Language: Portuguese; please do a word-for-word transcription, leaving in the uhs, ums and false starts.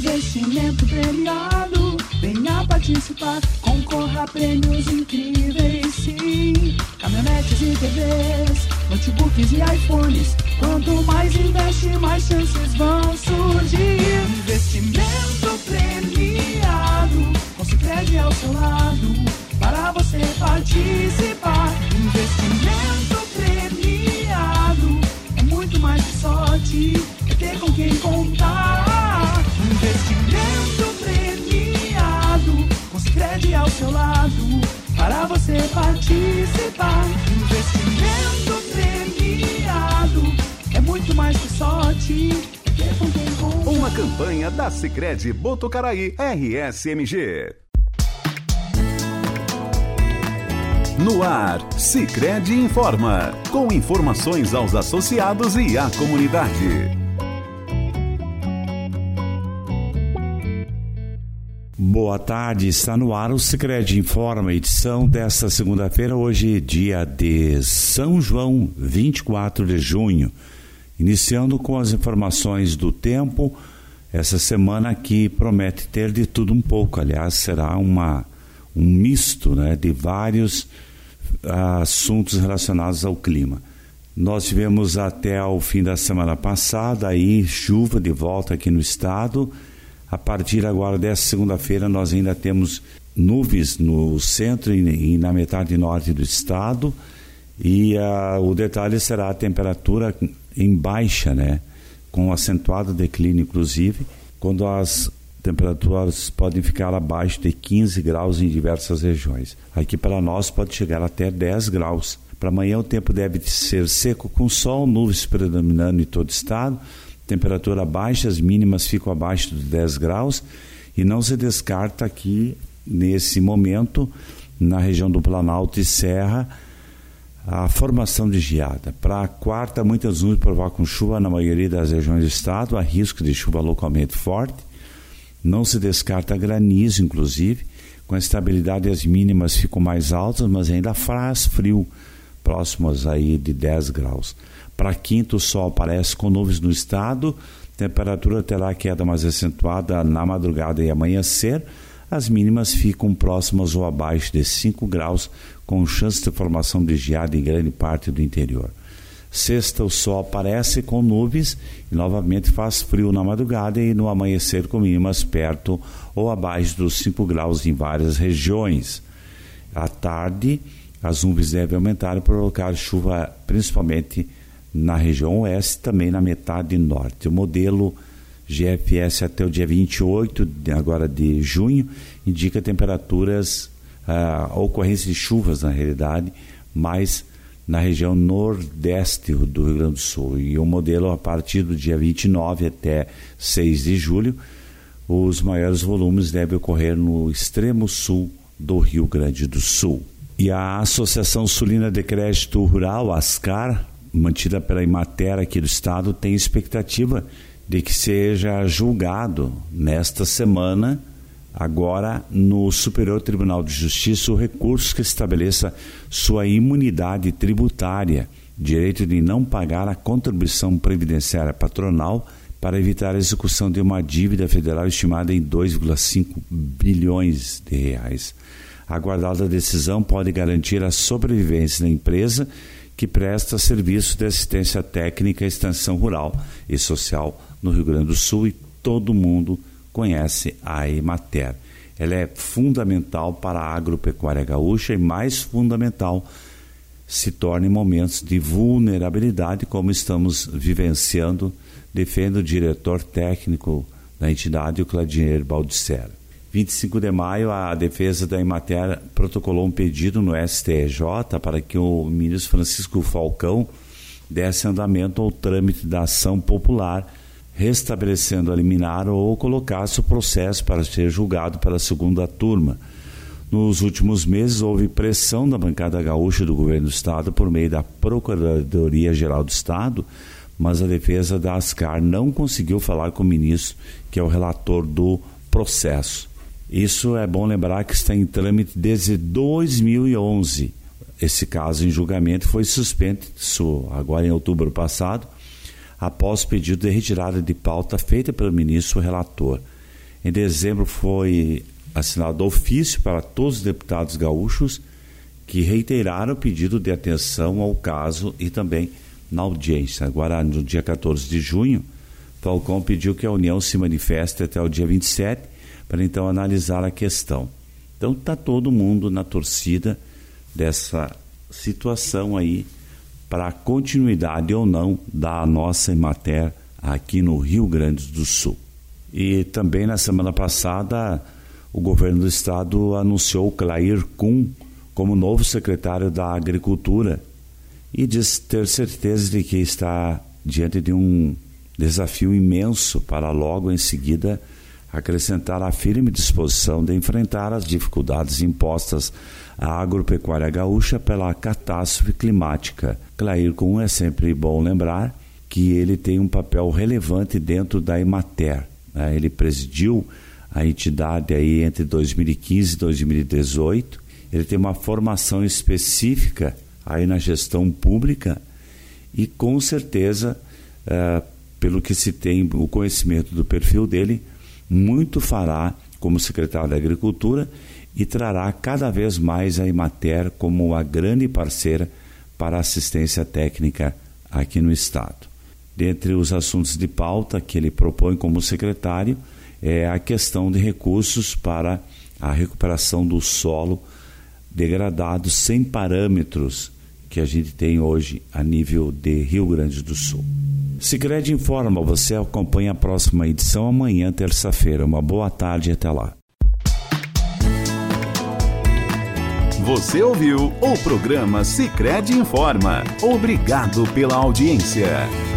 investimento premiado. Venha participar, concorra a prêmios incríveis, sim. Caminhonetes e T Vs, notebooks e iPhones. Quanto mais investe, mais chances vão surgir. Investimento premiado, com Sicredi ao seu lado, para você participar. Investimento premiado, é muito mais que sorte, é ter com quem contar. Investimento premiado, com Sicredi ao seu lado, para você participar. Investimento premiado, é muito mais que sorte, é ter com quem contar. Uma campanha da Sicredi Botucaraí R S M G. No ar, Sicredi informa, com informações aos associados e à comunidade. Boa tarde, está no ar o Sicredi Informa, edição desta segunda-feira, hoje dia de São João, vinte e quatro de junho. Iniciando com as informações do tempo, essa semana aqui promete ter de tudo um pouco, aliás, será uma, um misto, né, de vários assuntos relacionados ao clima. Nós tivemos até o fim da semana passada aí chuva de volta aqui no estado. A partir agora dessa segunda-feira nós ainda temos nuvens no centro e, e na metade norte do estado, e uh, o detalhe será a temperatura em baixa, né, com acentuado declínio, inclusive quando as temperaturas podem ficar abaixo de quinze graus em diversas regiões. Aqui para nós pode chegar até dez graus. Para amanhã o tempo deve ser seco com sol, nuvens predominando em todo o estado, temperatura baixa, as mínimas ficam abaixo de dez graus, e não se descarta aqui nesse momento na região do Planalto e Serra a formação de geada. Para a quarta, muitas nuvens provocam chuva na maioria das regiões do estado, há risco de chuva localmente forte. Não se descarta granizo, inclusive. Com a estabilidade, as mínimas ficam mais altas, mas ainda faz frio, próximos aí de dez graus. Para quinta, o sol aparece com nuvens no estado, temperatura terá queda mais acentuada na madrugada e amanhecer. As mínimas ficam próximas ou abaixo de cinco graus, com chance de formação de geada em grande parte do interior. Sexta, o sol aparece com nuvens e novamente faz frio na madrugada e no amanhecer com mínimas perto ou abaixo dos cinco graus em várias regiões. À tarde, as nuvens devem aumentar e provocar chuva principalmente na região oeste e também na metade norte. O modelo G F S até o dia vinte e oito agora de junho indica temperaturas, a uh, ocorrência de chuvas na realidade, mas na região nordeste do Rio Grande do Sul. E o modelo a partir do dia vinte e nove até seis de julho, os maiores volumes devem ocorrer no extremo sul do Rio Grande do Sul. E a Associação Sulina de Crédito Rural, ASCAR, mantida pela Emater aqui do estado, tem expectativa de que seja julgado nesta semana, agora no Superior Tribunal de Justiça, o recurso que estabeleça sua imunidade tributária, direito de não pagar a contribuição previdenciária patronal para evitar a execução de uma dívida federal estimada em dois vírgula cinco bilhões de reais. A aguardada decisão pode garantir a sobrevivência da empresa que presta serviço de assistência técnica e extensão rural e social no Rio Grande do Sul, e todo mundo conhece a Emater. Ela é fundamental para a agropecuária gaúcha e mais fundamental se torna em momentos de vulnerabilidade como estamos vivenciando, defende o diretor técnico da entidade, o Claudinei Baldissera. vinte e cinco de maio, a defesa da Emater protocolou um pedido no S T J para que o ministro Francisco Falcão desse andamento ao trâmite da ação popular, restabelecendo a liminar ou colocasse o processo para ser julgado pela segunda turma. Nos últimos meses, houve pressão da bancada gaúcha do governo do estado por meio da Procuradoria-Geral do Estado, mas a defesa da ASCAR não conseguiu falar com o ministro, que é o relator do processo. Isso é bom lembrar que está em trâmite desde dois mil e onze. Esse caso em julgamento foi suspenso agora em outubro passado, após pedido de retirada de pauta feita pelo ministro relator. Em dezembro foi assinado ofício para todos os deputados gaúchos que reiteraram o pedido de atenção ao caso e também na audiência. Agora, no dia quatorze de junho, Falcão pediu que a União se manifeste até o dia vinte e sete para então analisar a questão. Então está todo mundo na torcida dessa situação aí para a continuidade ou não da nossa Emater aqui no Rio Grande do Sul. E também na semana passada o governo do estado anunciou Clair Kuhn como novo secretário da Agricultura e diz ter certeza de que está diante de um desafio imenso para logo em seguida acrescentar a firme disposição de enfrentar as dificuldades impostas à agropecuária gaúcha pela catástrofe climática. Clair Kuhn, é sempre bom lembrar que ele tem um papel relevante dentro da Emater, né? Ele presidiu a entidade aí entre dois mil e quinze e dois mil e dezoito. Ele tem uma formação específica aí na gestão pública e com certeza, uh, pelo que se tem o conhecimento do perfil dele, muito fará como secretário da Agricultura e trará cada vez mais a Emater como a grande parceira para a assistência técnica aqui no estado. Dentre os assuntos de pauta que ele propõe como secretário é a questão de recursos para a recuperação do solo degradado sem parâmetros que a gente tem hoje a nível de Rio Grande do Sul. Sicredi informa, você acompanha a próxima edição amanhã, terça-feira. Uma boa tarde e até lá. Você ouviu o programa Sicredi Informa. Obrigado pela audiência.